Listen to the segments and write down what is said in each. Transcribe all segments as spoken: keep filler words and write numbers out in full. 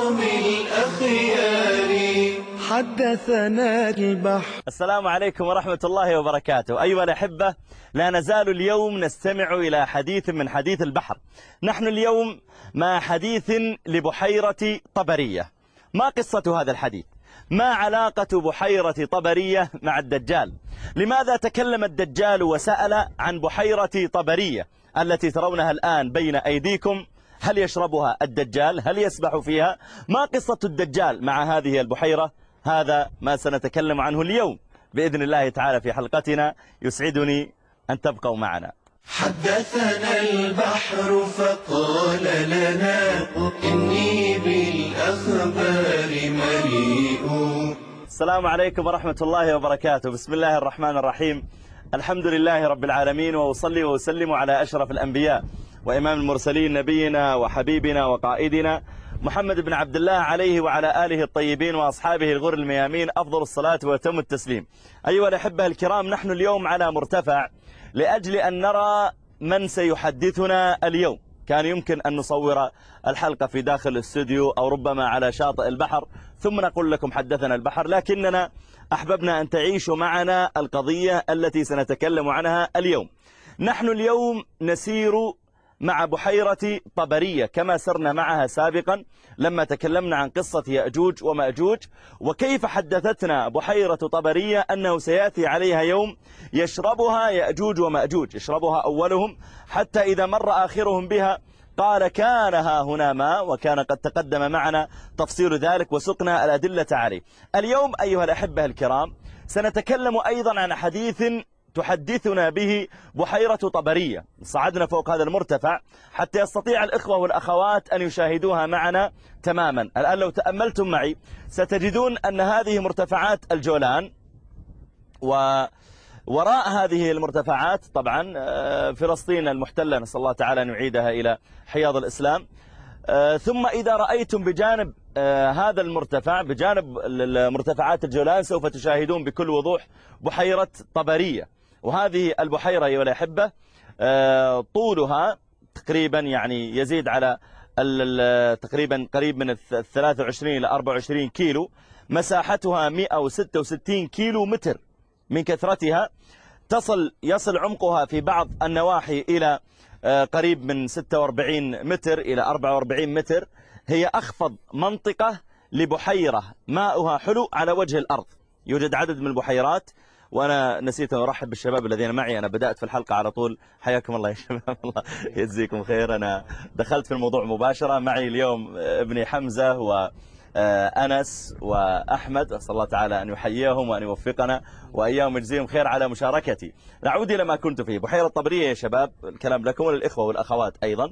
كرام الأخيار حدثنا البحر. السلام عليكم ورحمة الله وبركاته. أيها الأحبة، لا نزال اليوم نستمع إلى حديث من حديث البحر. نحن اليوم مع حديث لبحيرة طبرية. ما قصة هذا الحديث؟ ما علاقة بحيرة طبرية مع الدجال؟ لماذا تكلم الدجال وسأل عن بحيرة طبرية التي ترونها الآن بين أيديكم؟ هل يشربها الدجال؟ هل يسبح فيها؟ ما قصة الدجال مع هذه البحيرة؟ هذا ما سنتكلم عنه اليوم بإذن الله تعالى في حلقتنا. يسعدني أن تبقوا معنا. حدثنا البحر فقال لنا إني بالأخبار مليء. السلام عليكم ورحمة الله وبركاته. بسم الله الرحمن الرحيم. الحمد لله رب العالمين، وأصلي وأسلم على أشرف الأنبياء وإمام المرسلين نبينا وحبيبنا وقائدنا محمد بن عبد الله عليه وعلى آله الطيبين وأصحابه الغر الميامين أفضل الصلاة وأتم التسليم. أيها الأحبة الكرام، نحن اليوم على مرتفع لأجل أن نرى من سيحدثنا اليوم. كان يمكن أن نصور الحلقة في داخل الاستوديو أو ربما على شاطئ البحر ثم نقول لكم حدثنا البحر، لكننا أحببنا أن تعيشوا معنا القضية التي سنتكلم عنها اليوم. نحن اليوم نسير مع بحيرة طبرية كما سرنا معها سابقا لما تكلمنا عن قصة يأجوج ومأجوج، وكيف حدثتنا بحيرة طبرية أنه سيأتي عليها يوم يشربها يأجوج ومأجوج، يشربها أولهم حتى إذا مر آخرهم بها قال كان ها هنا ماء، وكان قد تقدم معنا تفصيل ذلك وسقنا الأدلة عليه. اليوم أيها الأحبة الكرام سنتكلم أيضا عن حديث تحدثنا به بحيرة طبرية. صعدنا فوق هذا المرتفع حتى يستطيع الإخوة والأخوات أن يشاهدوها معنا تماما. الآن لو تأملتم معي ستجدون أن هذه مرتفعات الجولان، ووراء هذه المرتفعات طبعا فلسطين المحتلة، نسأل الله تعالى أن يعيدها إلى حياض الإسلام. ثم إذا رأيتم بجانب هذا المرتفع، بجانب المرتفعات الجولان، سوف تشاهدون بكل وضوح بحيرة طبرية. وهذه البحيرة أيها الأحبة طولها تقريبا يعني يزيد على تقريبا قريب من ثلاثة وعشرين إلى أربعة وعشرين كيلو، مساحتها مئة وستة وستين كيلو متر. من كثرتها تصل يصل عمقها في بعض النواحي إلى قريب من ستة وأربعين متر إلى أربعة وأربعين متر. هي أخفض منطقة لبحيرة ماؤها حلو على وجه الأرض. يوجد عدد من البحيرات، وأنا نسيت أن أرحب بالشباب الذين معي. أنا بدأت في الحلقة على طول. حياكم الله يا شباب، الله يجزيكم خير. أنا دخلت في الموضوع مباشرة. معي اليوم ابني حمزة وأنس وأحمد، أسأل الله تعالى أن يحييهم وأن يوفقنا وإياهم يجزيهم خير على مشاركتي. نعود إلى ما كنت فيه. بحيرة طبرية يا شباب، الكلام لكم وللإخوة والأخوات أيضا.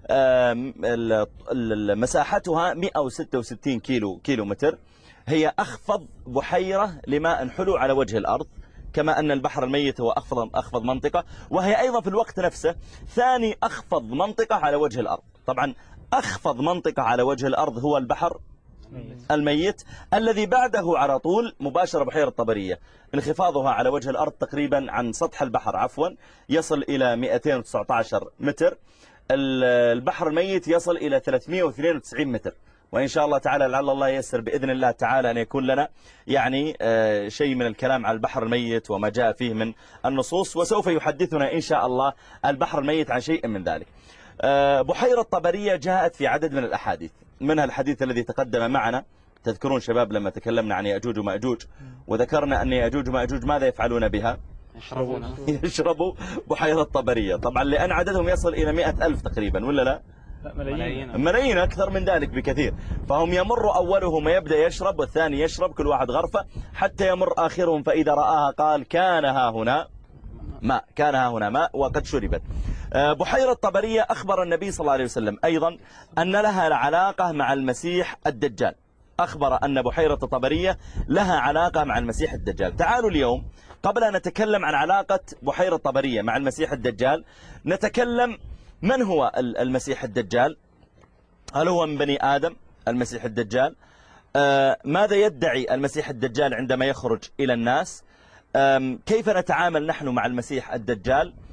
مساحتها مئة وستة وستين كيلو كيلو متر. هي أخفض بحيرة لماء حلو على وجه الأرض، كما أن البحر الميت هو أخفض, أخفض منطقة، وهي أيضا في الوقت نفسه ثاني أخفض منطقة على وجه الأرض. طبعا أخفض منطقة على وجه الأرض هو البحر الميت، الذي بعده على طول مباشرة بحيرة طبرية. انخفاضها على وجه الأرض تقريبا عن سطح البحر عفوا يصل إلى مئتين وتسعة عشر متر. البحر الميت يصل إلى ثلاثمئة واثنين وتسعين متر. وإن شاء الله تعالى لعل الله ييسر بإذن الله تعالى أن يكون لنا يعني شيء من الكلام على البحر الميت وما جاء فيه من النصوص، وسوف يحدثنا إن شاء الله البحر الميت عن شيء من ذلك. بحيرة طبرية جاءت في عدد من الأحاديث، منها الحديث الذي تقدم معنا. تذكرون شباب لما تكلمنا عن يأجوج ومأجوج وذكرنا أن يأجوج ومأجوج ماذا يفعلون بها؟ يشربون يشربوا بحيرة طبرية. طبعا لأن عددهم يصل إلى مئة ألف تقريبا، ولا لا؟ ملايين ملايين أكثر من ذلك بكثير. فهم يمر أولهم يبدأ يشرب والثاني يشرب كل واحد غرفة حتى يمر آخرهم، فإذا رآها قال كان ها هنا ماء، كان ها هنا ماء وقد شربت. بحيرة طبرية أخبر النبي صلى الله عليه وسلم أيضا أن لها علاقة مع المسيح الدجال. أخبر أن بحيرة طبرية لها علاقة مع المسيح الدجال. تعالوا اليوم قبل أن نتكلم عن علاقة بحيرة طبرية مع المسيح الدجال نتكلم من هو المسيح الدجال. هل هو من بني آدم المسيح الدجال؟ آه ماذا يدعي المسيح الدجال عندما يخرج إلى الناس؟ آه كيف نتعامل نحن مع المسيح الدجال؟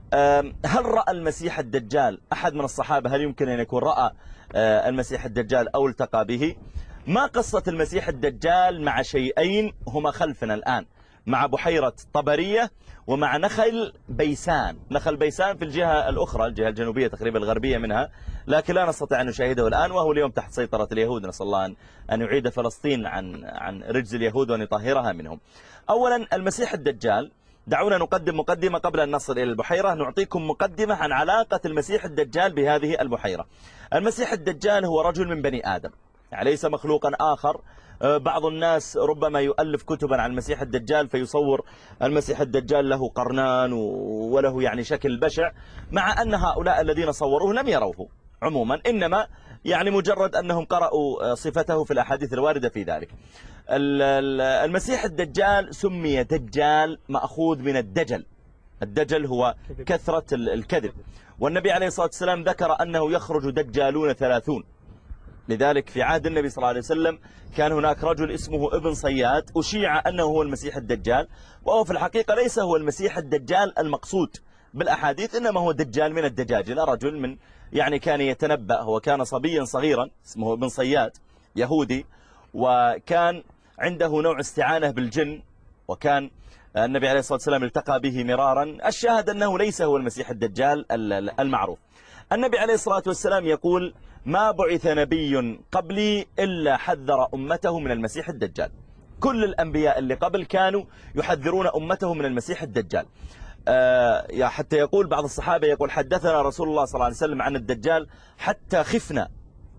هل رأى المسيح الدجال أحد من الصحابة؟ هل يمكن أن يكون رأى المسيح الدجال أو التقى به؟ ما قصة المسيح الدجال مع شيئين هما خلفنا الآن، مع بحيرة طبرية ومع نخل بيسان. نخل بيسان في الجهة الأخرى، الجهة الجنوبية تقريبا الغربية منها، لكن لا نستطيع أن نشاهده الآن، وهو اليوم تحت سيطرة اليهود. نسأل الله أن يعيد فلسطين عن عن رجز اليهود وأن يطهرها منهم. أولا المسيح الدجال، دعونا نقدم مقدمة قبل أن نصل إلى البحيرة. نعطيكم مقدمة عن علاقة المسيح الدجال بهذه البحيرة. المسيح الدجال هو رجل من بني آدم، يعني ليس مخلوقا آخر. بعض الناس ربما يؤلف كتبا عن المسيح الدجال فيصور المسيح الدجال له قرنان وله يعني شكل بشع، مع أن هؤلاء الذين صوروه لم يروه عموما، إنما يعني مجرد أنهم قرأوا صفته في الأحاديث الواردة في ذلك. المسيح الدجال سمي دجال مأخوذ من الدجل. الدجل هو كثرة الكذب، والنبي عليه الصلاة والسلام ذكر أنه يخرج دجالون ثلاثون. لذلك في عهد النبي صلى الله عليه وسلم كان هناك رجل اسمه ابن صياد أشيع أنه هو المسيح الدجال، وهو في الحقيقة ليس هو المسيح الدجال المقصود بالأحاديث، إنما هو دجال من الدجاجلة، رجل من يعني كان يتنبأ. هو كان صبيا صغيرا اسمه ابن صياد يهودي، وكان عنده نوع استعانة بالجن، وكان النبي عليه الصلاة والسلام التقى به مرارا. الشاهد أنه ليس هو المسيح الدجال المعروف. النبي عليه الصلاة والسلام يقول: ما بعث نبي قبلي إلا حذر أمته من المسيح الدجال. كل الأنبياء اللي قبل كانوا يحذرون أمته من المسيح الدجال. آه حتى يقول بعض الصحابة، يقول: حدثنا رسول الله صلى الله عليه وسلم عن الدجال حتى خفنا.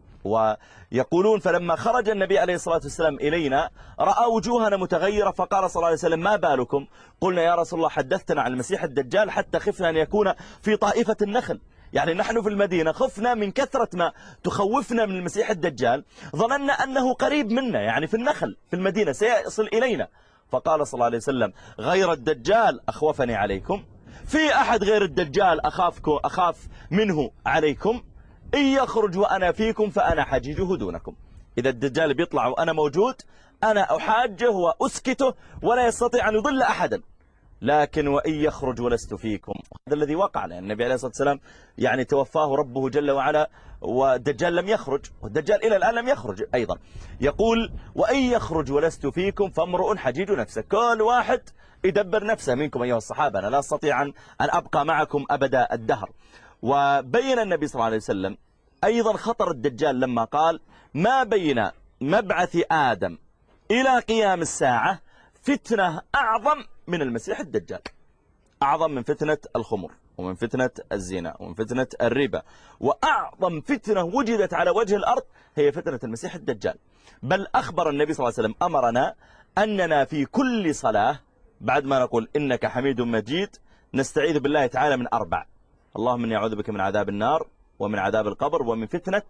ويقولون: فلما خرج النبي عليه الصلاة والسلام إلينا رأى وجوهنا متغيرة، فقال صلى الله عليه وسلم: ما بالكم؟ قلنا: يا رسول الله حدثتنا عن المسيح الدجال حتى خفنا أن يكون في طائفة النخل. يعني نحن في المدينة خفنا من كثرة ما تخوفنا من المسيح الدجال، ظننا أنه قريب منا، يعني في النخل في المدينة سيصل إلينا. فقال صلى الله عليه وسلم: غير الدجال أخوفني عليكم؟ في أحد غير الدجال أخافكم أخاف منه عليكم؟ إن يخرج وأنا فيكم فأنا حجيجه دونكم. إذا الدجال بيطلع وأنا موجود أنا أحاجه وأسكته ولا يستطيع أن يضل أحدا، لكن وإن يخرج ولست فيكم. هذا الذي وقع، لأن النبي عليه الصلاة والسلام يعني توفاه ربه جل وعلا والدجال لم يخرج، والدجال إلى الآن لم يخرج أيضا. يقول: وإن يخرج ولست فيكم فامرؤ حجيج نفسه. كل واحد يدبر نفسه منكم أيها الصحابة، أنا لا أستطيع أن أبقى معكم أبدا الدهر. وبين النبي صلى الله عليه وسلم أيضا خطر الدجال لما قال: ما بين مبعث آدم إلى قيام الساعة فتنة أعظم من المسيح الدجال، أعظم من فتنة الخمر ومن فتنة الزنا ومن فتنة الربا، وأعظم فتنة وجدت على وجه الأرض هي فتنة المسيح الدجال. بل أخبر النبي صلى الله عليه وسلم، أمرنا أننا في كل صلاة بعد ما نقول إنك حميد مجيد نستعيذ بالله تعالى من أربع: اللهم إني أعوذ بك من عذاب النار ومن عذاب القبر ومن فتنة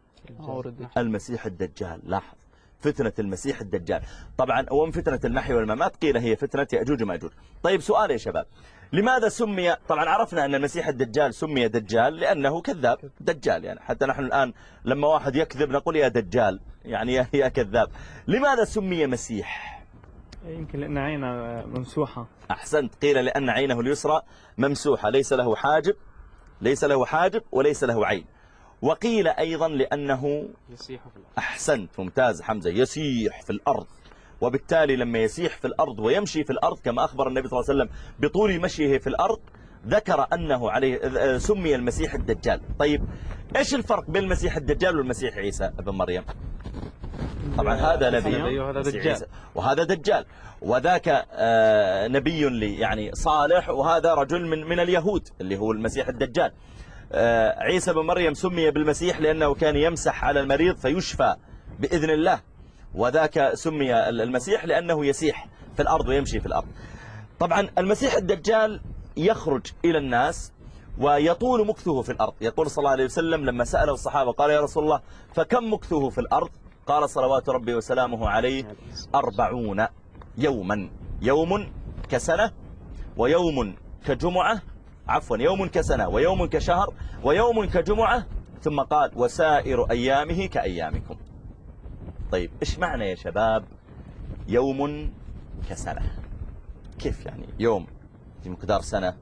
المسيح الدجال. لاحظ، فتنة المسيح الدجال. طبعا ومن فتنة المحي والممات قيل هي فتنة يأجوج ومأجوج. طيب سؤال يا شباب، لماذا سمي؟ طبعا عرفنا أن المسيح الدجال سمي دجال لأنه كذاب، دجال يعني، حتى نحن الآن لما واحد يكذب نقول يا دجال، يعني يا, يا كذاب. لماذا سمي مسيح؟ يمكن لأن عينه ممسوحة. أحسنت، قيل لأن عينه اليسرى ممسوحة، ليس له حاجب، ليس له حاجب وليس له عين. وقيل أيضا لأنه يسيح في الأرض. أحسنت، ممتاز حمزة، يسيح في الأرض. وبالتالي لما يسيح في الأرض ويمشي في الأرض كما أخبر النبي صلى الله عليه وسلم بطول مشيه في الأرض، ذكر أنه عليه سمي المسيح الدجال. طيب إيش الفرق بين المسيح الدجال والمسيح عيسى ابن مريم؟ طبعا هذا نبي وهذا دجال، وهذا دجال، وذاك نبي لي يعني صالح، وهذا رجل من من اليهود اللي هو المسيح الدجال. عيسى بن مريم سمي بالمسيح لأنه كان يمسح على المريض فيشفى بإذن الله، وذاك سمي المسيح لأنه يسيح في الأرض ويمشي في الأرض. طبعا المسيح الدجال يخرج إلى الناس ويطول مكثه في الأرض. يقول صلى الله عليه وسلم لما سأله الصحابة قال: يا رسول الله فكم مكثه في الأرض؟ قال صلوات ربي وسلامه عليه: أربعون يوما، يوم كسنة ويوم كجمعة، عفوا يوم كسنة ويوم كشهر ويوم كجمعة، ثم قال: وسائر أيامه كأيامكم. طيب إيش معنى يا شباب يوم كسنة؟ كيف يعني يوم في مقدار سنة؟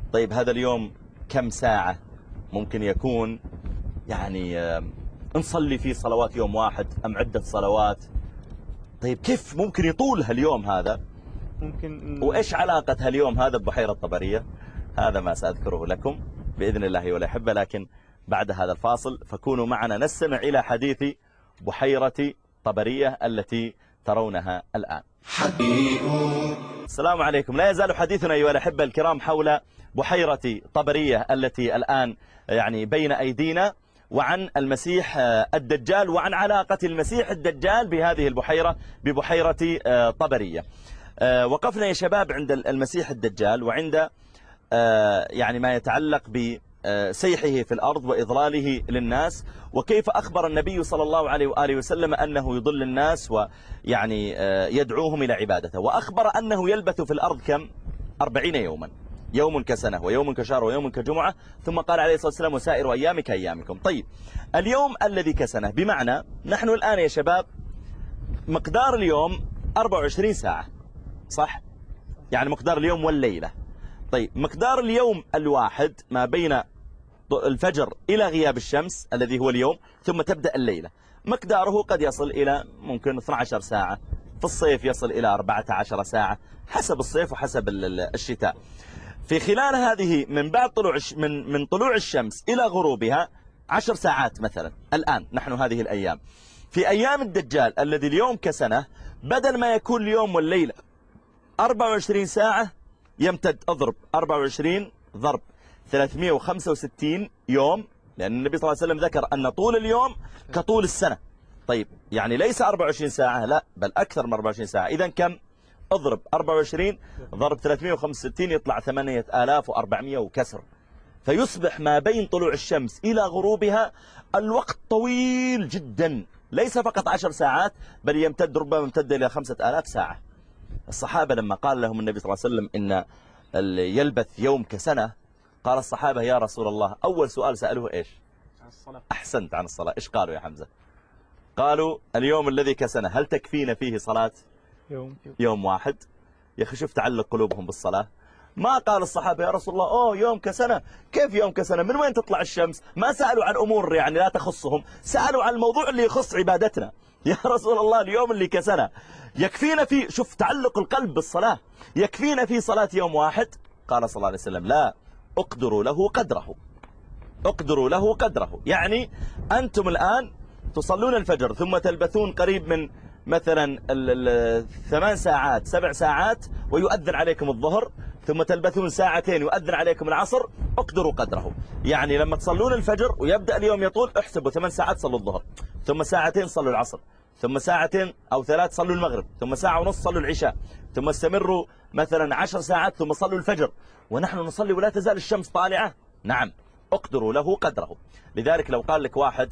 طيب هذا اليوم كم ساعة ممكن يكون يعني نصلي فيه صلوات يوم واحد أم عدة صلوات؟ طيب كيف ممكن يطول هاليوم هذا؟ ممكن وإيش علاقة هاليوم هذا ببحيرة طبرية؟ هذا ما سأذكره لكم بإذن الله ولا يحب، لكن بعد هذا الفاصل فكونوا معنا نستمع إلى حديث بحيرة طبرية التي ترونها الآن. السلام عليكم. لا يزال حديثنا أيها الأحبة الكرام حول بحيرة طبرية التي الآن يعني بين أيدينا، وعن المسيح الدجال، وعن علاقة المسيح الدجال بهذه البحيرة ببحيرة طبرية. وقفنا يا شباب عند المسيح الدجال وعند يعني ما يتعلق بسيحه في الأرض وإضلاله للناس، وكيف أخبر النبي صلى الله عليه وآله وسلم أنه يضل الناس ويعني يدعوهم إلى عبادته، وأخبر أنه يلبث في الأرض كم؟ أربعين يوما، يوم كسنة ويوم كشهر ويوم كجمعة، ثم قال عليه الصلاة والسلام وسائر أيام كأيامكم. طيب اليوم الذي كسنة بمعنى نحن الآن يا شباب مقدار اليوم أربعة وعشرين ساعة، صح؟ يعني مقدار اليوم والليلة. طيب مقدار اليوم الواحد ما بين الفجر إلى غياب الشمس الذي هو اليوم، ثم تبدأ الليلة، مقداره قد يصل إلى ممكن اثنتي عشرة ساعة، في الصيف يصل إلى أربعة عشر ساعة حسب الصيف وحسب الشتاء. في خلال هذه من بعد طلوع من من طلوع الشمس إلى غروبها عشر ساعات مثلا. الآن نحن هذه الأيام في أيام الدجال الذي اليوم كسنة، بدل ما يكون اليوم والليلة أربعة وعشرين ساعة يمتد، اضرب أربعة وعشرين ضرب ثلاثمئة وخمسة وستين يوم، لأن النبي صلى الله عليه وسلم ذكر أن طول اليوم كطول السنة. طيب يعني ليس أربعة وعشرين ساعة، لا بل أكثر من أربعة وعشرين ساعة. إذن كم؟ اضرب أربعة وعشرين ضرب ثلاثمئة وخمسة وستين يطلع ثمانية آلاف وأربعمئة وكسر. فيصبح ما بين طلوع الشمس إلى غروبها الوقت طويل جدا، ليس فقط عشر ساعات بل يمتد ربما يمتد إلى خمسة آلاف ساعة. الصحابة لما قال لهم النبي صلى الله عليه وسلم إن يلبث يوم كسنة، قال الصحابة يا رسول الله، أول سؤال سألوه إيش؟ عن الصلاة. أحسنت، عن الصلاة. إيش قالوا يا حمزة؟ قالوا اليوم الذي كسنة هل تكفينا فيه صلاة يوم يوم واحد؟ يا أخي شوف تعلق قلوبهم بالصلاة. ما قال الصحابة يا رسول الله أوه يوم كسنة، كيف يوم كسنة؟ من وين تطلع الشمس؟ ما سألوا عن أمور يعني لا تخصهم، سألوا عن الموضوع اللي يخص عبادتنا. يا رسول الله اليوم اللي كسنة يكفينا فيه، شوف تعلق القلب بالصلاة، يكفينا فيه صلاة يوم واحد؟ قال صلى الله عليه وسلم لا، اقدروا له قدره، اقدروا له قدره. يعني أنتم الآن تصلون الفجر ثم تلبثون قريب من مثلا الثمان ساعات سبع ساعات ويؤذن عليكم الظهر، ثم تلبثون ساعتين يؤذن عليكم العصر، اقدروا قدره. يعني لما تصلون الفجر ويبدأ اليوم يطول، احسبوا ثمان ساعات صلوا الظهر، ثم ساعتين صلوا العصر، ثم ساعتين أو ثلاث صلوا المغرب، ثم ساعة ونص صلوا العشاء، ثم استمروا مثلا عشر ساعات ثم صلوا الفجر، ونحن نصلي ولا تزال الشمس طالعة. نعم اقدروا له قدره. لذلك لو قال لك واحد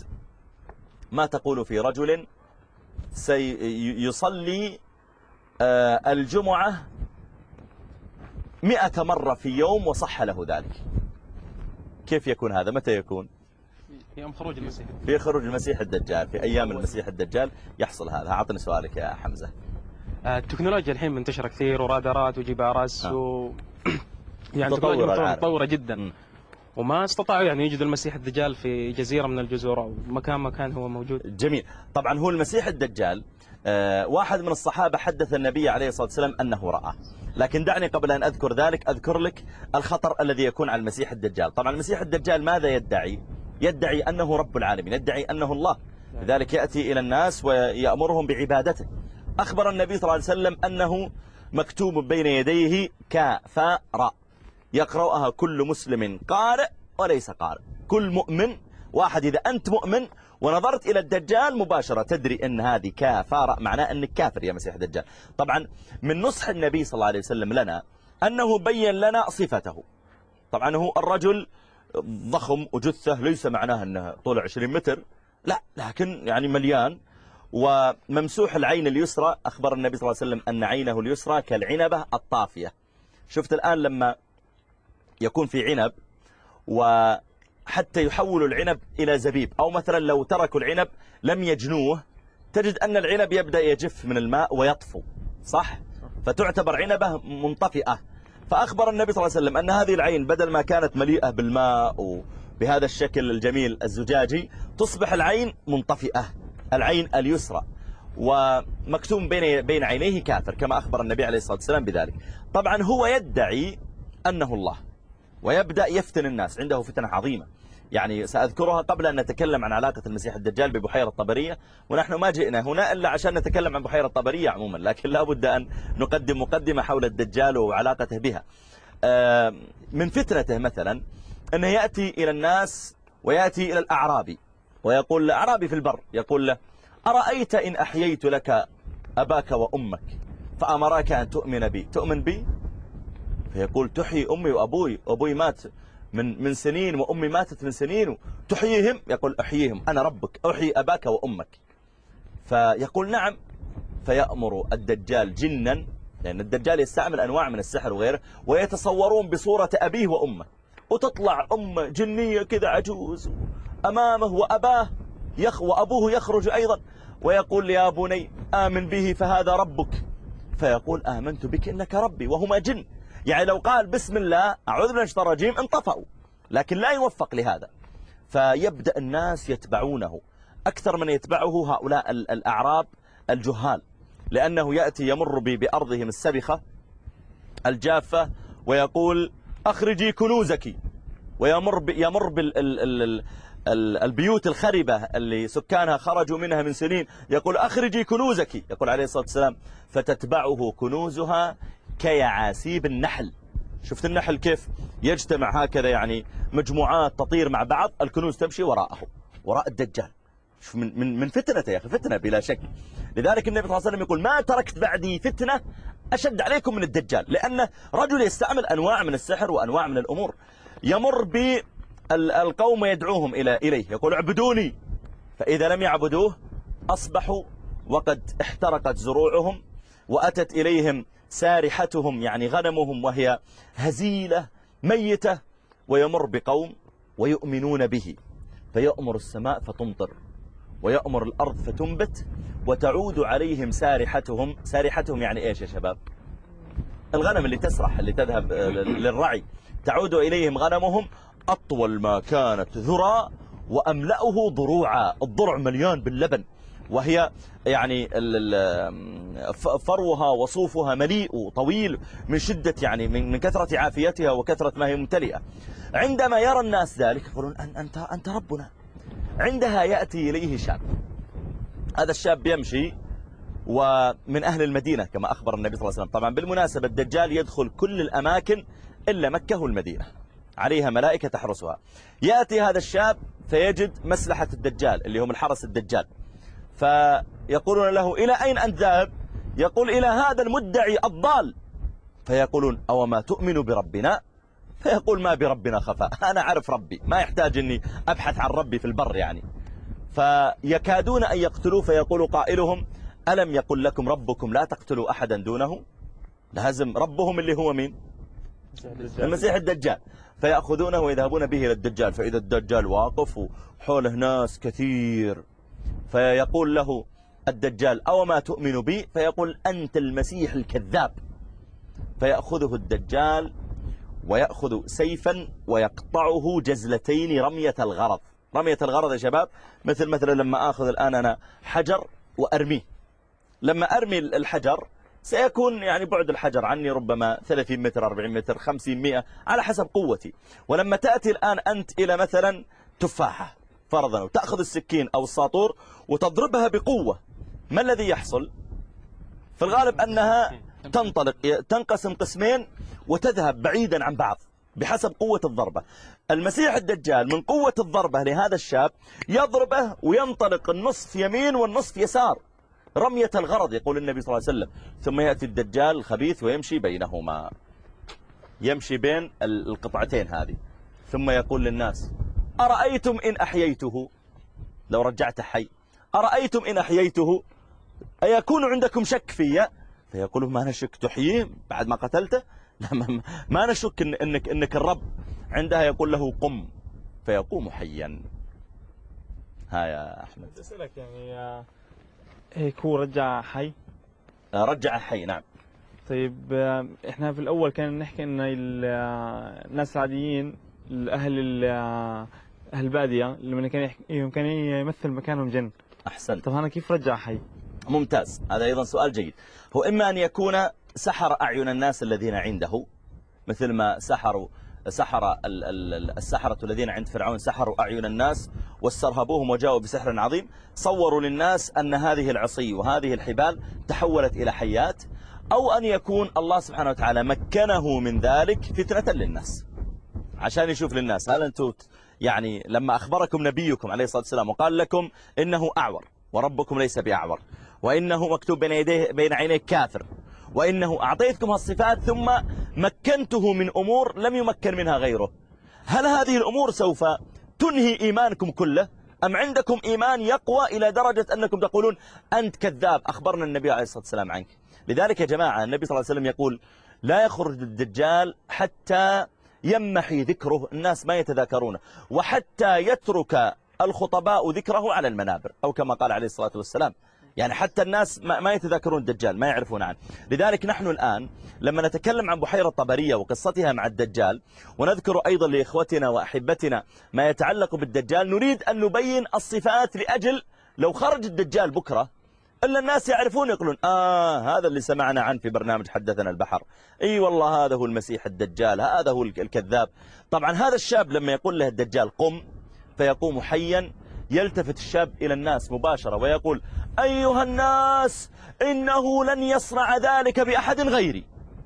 ما تقول في رجل سيصلي الجمعة مئة مرة في يوم وصح له ذلك، كيف يكون هذا؟ متى يكون؟ في يوم خروج المسيح، في خروج المسيح الدجال، في أيام المسيح الدجال يحصل هذا. أعطني سؤالك يا حمزة. التكنولوجيا الحين منتشرة كثير، ورادارات وجي بي ار اس و... يعني متطورة تكنولوجيا متطورة جدا. م. وما استطاعوا يعني يجدوا المسيح الدجال في جزيرة من الجزر أو مكان مكان هو موجود. جميل. طبعا هو المسيح الدجال آه واحد من الصحابة حدث النبي عليه الصلاة والسلام أنه رآه، لكن دعني قبل أن أذكر ذلك أذكر لك الخطر الذي يكون على المسيح الدجال. طبعا المسيح الدجال ماذا يدعي؟ يدعي أنه رب العالمين، يدعي أنه الله، لذلك يأتي إلى الناس ويأمرهم بعبادته. أخبر النبي صلى الله عليه وسلم أنه مكتوب بين يديه كافر يقرأها كل مسلم قارئ وليس قارئ، كل مؤمن واحد. إذا أنت مؤمن ونظرت إلى الدجال مباشرة تدري أن هذه كافارة، معناه أنك كافر يا مسيح الدجال. طبعا من نصح النبي صلى الله عليه وسلم لنا أنه بين لنا صفته. طبعا هو الرجل ضخم وجثة، ليس معناه أنه طول عشرين متر، لا، لكن يعني مليان وممسوح العين اليسرى. أخبر النبي صلى الله عليه وسلم أن عينه اليسرى كالعنبة الطافية. شفت الآن لما يكون في عنب وحتى يحولوا العنب إلى زبيب، أو مثلا لو تركوا العنب لم يجنوه، تجد أن العنب يبدأ يجف من الماء ويطفو، صح؟ فتعتبر عنبة منطفئة. فأخبر النبي صلى الله عليه وسلم أن هذه العين بدل ما كانت مليئة بالماء وبهذا الشكل الجميل الزجاجي تصبح العين منطفئة، العين اليسرى، ومكتوم بين بين عينيه كافر كما أخبر النبي عليه الصلاة والسلام بذلك. طبعا هو يدعي أنه الله ويبدأ يفتن الناس، عنده فتنة عظيمة يعني سأذكرها قبل أن نتكلم عن علاقة المسيح الدجال ببحيرة طبرية، ونحن ما جئنا هنا إلا عشان نتكلم عن بحيرة طبرية عموما، لكن لا بد أن نقدم مقدمة حول الدجال وعلاقته بها. من فتنته مثلا أنه يأتي إلى الناس ويأتي إلى الأعرابي ويقول الأعرابي في البر يقول له: أرأيت إن أحييت لك أباك وأمك فأمراك أن تؤمن بي تؤمن بي؟ فيقول: تحيي أمي وأبوي، أبوي مات من من سنين وأمي ماتت من سنين، تحييهم؟ يقول: أحييهم، أنا ربك أحيي أباك وأمك. فيقول: نعم. فيأمر الدجال جنا، لأن يعني الدجال يستعمل أنواع من السحر وغيره، ويتصورون بصورة أبيه وأمه، وتطلع أم جنية كذا عجوز أمامه وأباه يخ وأبوه يخرج أيضا، ويقول: يا بني آمن به فهذا ربك. فيقول: آمنت بك إنك ربي، وهما جن. يعني لو قال بسم الله أعوذ بالله من الشيطان الرجيم انطفأوا، لكن لا يوفق لهذا. فيبدأ الناس يتبعونه أكثر من يتبعه هؤلاء الأعراب الجهال، لأنه يأتي يمر بأرضهم السبخة الجافة ويقول: أخرجي كنوزك، ويمر يمر بالبيوت الخربة اللي سكانها خرجوا منها من سنين، يقول: أخرجي كنوزك، يقول عليه الصلاة والسلام: فتتبعه كنوزها كيعاسيب النحل. شفت النحل كيف يجتمع هكذا، يعني مجموعات تطير مع بعض، الكنوز تمشي وراءه وراء الدجال. شوف من من من فتنته يا أخي، فتنة بلا شك. لذلك النبي صلى الله عليه وسلم يقول: ما تركت بعدي فتنة أشد عليكم من الدجال، لأنه رجل يستعمل أنواع من السحر وأنواع من الأمور. يمر بالقوم يدعوهم إلى إليه، يقول: اعبدوني، فإذا لم يعبدوه أصبحوا وقد احترقت زروعهم، وأتت إليهم سارحتهم يعني غنمهم وهي هزيلة ميتة، ويمر بقوم ويؤمنون به، فيأمر السماء فتمطر، ويأمر الأرض فتنبت، وتعود عليهم سارحتهم. سارحتهم يعني إيش يا شباب؟ الغنم اللي تسرح، اللي تذهب للرعي، تعود إليهم غنمهم أطول ما كانت ذرى وأملأه ضروعا، الضرع مليان باللبن، وهي يعني فروها وصوفها مليء وطويل من شدة يعني من كثرة عافيتها وكثرة ما هي ممتلئة. عندما يرى الناس ذلك يقولون: أنت أنت ربنا. عندها يأتي إليه شاب، هذا الشاب يمشي ومن أهل المدينة كما أخبر النبي صلى الله عليه وسلم. طبعا بالمناسبة الدجال يدخل كل الأماكن إلا مكة والمدينة، عليها ملائكة تحرسها. يأتي هذا الشاب فيجد مسلحة الدجال اللي هم الحرس الدجال، فيقولون له: إلى أين أنت ذاهب؟ يقول: إلى هذا المدعي الضال. فيقولون: أو ما تؤمن بربنا؟ فيقول: ما بربنا خفاء، أنا أعرف ربي، ما يحتاج أني أبحث عن ربي في البر يعني. فيكادون أن يقتلوه، فيقول قائلهم: ألم يقل لكم ربكم لا تقتلوا أحدا دونه؟ لازم ربهم اللي هو مين؟ المسيح الدجال. فيأخذونه ويذهبون به إلى الدجال، فإذا الدجال واقف وحوله ناس كثير، فيقول له الدجال: أو ما تؤمن بي؟ فيقول: أنت المسيح الكذاب. فيأخذه الدجال ويأخذ سيفا ويقطعه جزلتين رمية الغرض. رمية الغرض يا شباب مثل مثلا لما أخذ الآن أنا حجر وأرميه، لما أرمي الحجر سيكون يعني بعد الحجر عني ربما ثلاثين متر، أربعين متر، خمسين، مئة على حسب قوتي. ولما تأتي الآن أنت إلى مثلا تفاحة فرضا، وتأخذ السكين أو الساطور وتضربها بقوة، ما الذي يحصل؟ في الغالب أنها تنطلق، تنقسم قسمين وتذهب بعيدا عن بعض بحسب قوة الضربة. المسيح الدجال من قوة الضربة لهذا الشاب يضربه وينطلق النصف يمين والنصف يسار، رمية الغرض يقول النبي صلى الله عليه وسلم. ثم يأتي الدجال الخبيث ويمشي بينهما، يمشي بين القطعتين هذه، ثم يقول للناس: أرأيتم إن أحييته؟ لو رجعت حي، أرأيتم إن أحييته أيكون عندكم شك فيه؟ فيقولون: ما نشك تحييه بعد ما قتلته؟ لا، ما نشك إن إنك, إنك الرب. عندها يقول له: قم، فيقوم حيا. ها يا أحمد أسألك يعني هيك هو رجع حي؟ رجع حي، نعم. طيب آه، احنا في الاول كان نحكي ان ال- آه، الناس العاديين، الاهل ال- آه، اهل الباديه لما كان يحكيهم كان يمثل مكانهم جن. أحسنت. طب هذا كيف رجع حي؟ ممتاز، هذا أيضا سؤال جيد. هو إما أن يكون سحر أعين الناس الذين عنده، مثل ما سحروا سحر ال- ال- السحرة الذين عند فرعون سحروا أعين الناس واسترهبوهم وجاءوا بسحر عظيم، صوروا للناس أن هذه العصي وهذه الحبال تحولت إلى حيات، أو أن يكون الله سبحانه وتعالى مكنه من ذلك فتنة للناس، عشان يشوف للناس هل أنتم يعني لما أخبركم نبيكم عليه الصلاة والسلام وقال لكم إنه أعور وربكم ليس بأعور، وإنه مكتوب بين يديه بين عينيه كافر، وإنه أعطيتكم هالصفات ثم مكنته من أمور لم يمكن منها غيره، هل هذه الأمور سوف تنهي إيمانكم كله، أم عندكم إيمان يقوى إلى درجة أنكم تقولون أنت كذاب أخبرنا النبي عليه الصلاة والسلام عنك؟ لذلك يا جماعة النبي صلى الله عليه وسلم يقول لا يخرج الدجال حتى يمحي ذكره، الناس ما يتذاكرونه، وحتى يترك الخطباء ذكره على المنابر، أو كما قال عليه الصلاة والسلام، يعني حتى الناس ما يتذاكرون الدجال، ما يعرفون عنه. لذلك نحن الآن لما نتكلم عن بحيرة طبرية وقصتها مع الدجال، ونذكر أيضا لإخوتنا وأحبتنا ما يتعلق بالدجال، نريد أن نبين الصفات لأجل لو خرج الدجال بكرة إلا الناس يعرفون، يقولون آه هذا اللي سمعنا عنه في برنامج حدثنا البحر، أي والله هذا هو المسيح الدجال، هذا هو الكذاب. طبعا هذا الشاب لما يقول له الدجال قم فيقوم حيا، يلتفت الشاب إلى الناس مباشرة ويقول أيها الناس إنه لن يصنع ذلك بأحد غيري.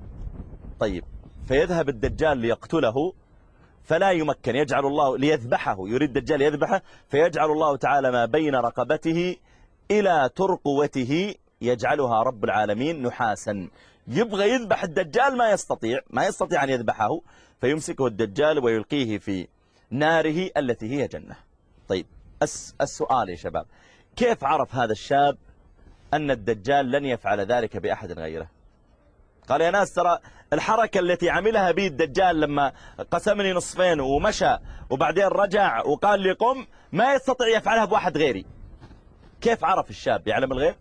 طيب فيذهب الدجال ليقتله فلا يمكن، يجعل الله ليذبحه، يريد الدجال يذبحه، فيجعل الله تعالى ما بين رقبته إلى ترقوته يجعلها رب العالمين نحاسا، يبغى يذبح الدجال ما يستطيع ما يستطيع أن يذبحه، فيمسكه الدجال ويلقيه في ناره التي هي جنة. طيب السؤال يا شباب، كيف عرف هذا الشاب أن الدجال لن يفعل ذلك بأحد غيره؟ قال يا ناس ترى الحركة التي عملها بي الدجال لما قسمني نصفين ومشى وبعدين رجع وقال لي قم ما يستطيع يفعلها بواحد غيري. كيف عرف الشاب؟ يعلم الغيب؟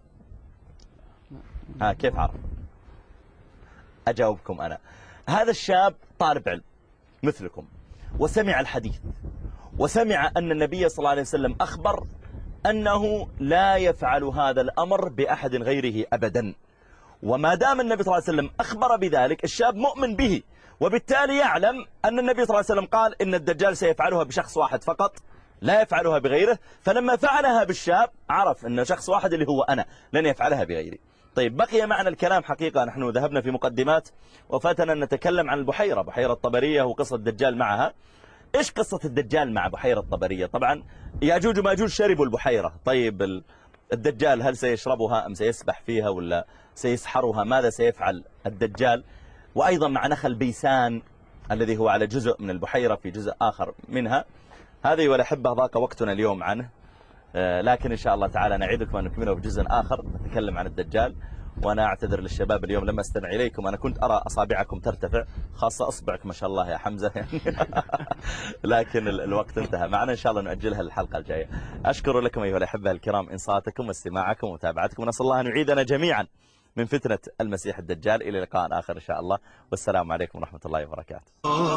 ها كيف عرف؟ أجاوبكم أنا. هذا الشاب طالب علم مثلكم، وسمع الحديث، وسمع أن النبي صلى الله عليه وسلم أخبر أنه لا يفعل هذا الأمر بأحد غيره أبدا، وما دام النبي صلى الله عليه وسلم أخبر بذلك الشاب مؤمن به، وبالتالي يعلم أن النبي صلى الله عليه وسلم قال إن الدجال سيفعلها بشخص واحد فقط لا يفعلها بغيره، فلما فعلها بالشاب عرف أن شخص واحد اللي هو أنا لن يفعلها بغيري. طيب بقي معنا الكلام حقيقة، نحن ذهبنا في مقدمات وفاتنا أن نتكلم عن البحيرة، بحيرة طبرية وقصة الدجال معها. إيش قصة الدجال مع بحيرة طبرية؟ طبعا ياجوج وماجوج شربوا البحيرة، طيب الدجال هل سيشربها أم سيسبح فيها ولا سيسحرها؟ ماذا سيفعل الدجال؟ وأيضا مع نخل بيسان الذي هو على جزء من البحيرة في جزء آخر منها. هذه والأحبة ضاق وقتنا اليوم عنه، لكن إن شاء الله تعالى نعيدكم أن نكمله في جزء آخر نتكلم عن الدجال. وأنا أعتذر للشباب اليوم لما استمع إليكم، أنا كنت أرى أصابعكم ترتفع، خاصة أصبعك ما شاء الله يا حمزة لكن الوقت انتهى معنا، إن شاء الله نؤجلها للحلقة الجاية. أشكر لكم أيها الأحبة الكرام إنصاتكم واستماعكم ومتابعتكم، ونسأل الله أن يعيدنا جميعا من فتنة المسيح الدجال. إلى لقاء آخر إن شاء الله، والسلام عليكم ورحمة الله وبركاته.